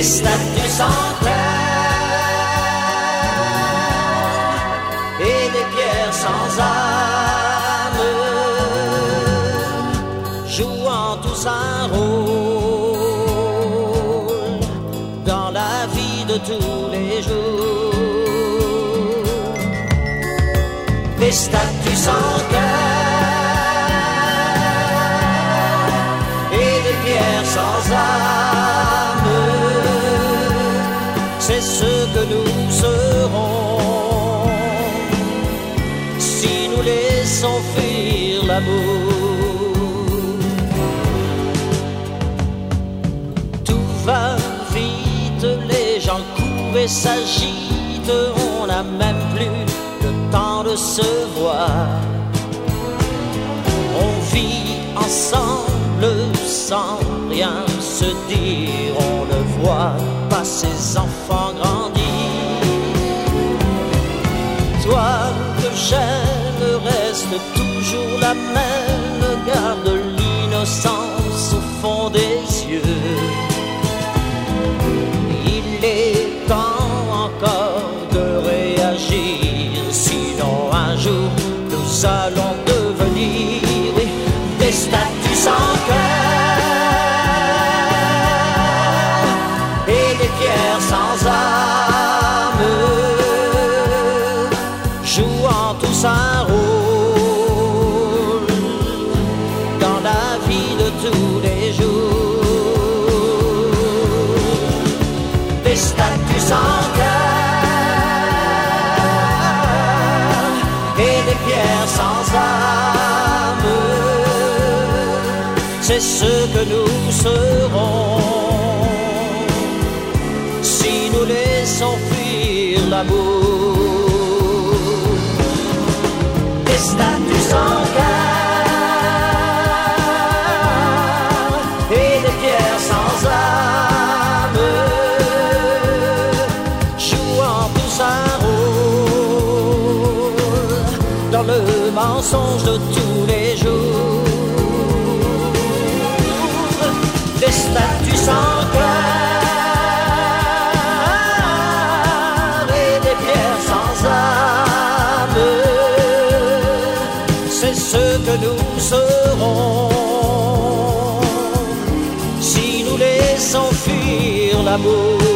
des statues sans cœur et des pierres sans âme, jouant tous un rôle dans la vie de tous les jours. Des statues sans cœur et des pierres sans âme, c'est ce que nous serons si nous laissons fuir l'amour. Tout va vite, les gens courent et s'agitent, on n'a même plus le temps de se voir. On vit ensemble sans rien se dire, on ne voit pas ses enfants grandir. Toi que j'aime reste toujours la même, garde l'innocence au fond des yeux. Il est temps encore de réagir, sinon un jour nous allons devenir des statues sans cœur et des pierres sans âme, jouant tous un rôle dans la vie de tous les jours. Des statues sans cœur et des pierres sans âme, c'est ce que nous serons si nous laissons fuir l'amour. Des statues sans cœur et des pierres sans âme, jouant tous un rôle dans le mensonge de tous les jours. Des statues sans cœur et des pierres sans âme, c'est ce que nous serons si nous laissons fuir l'amour.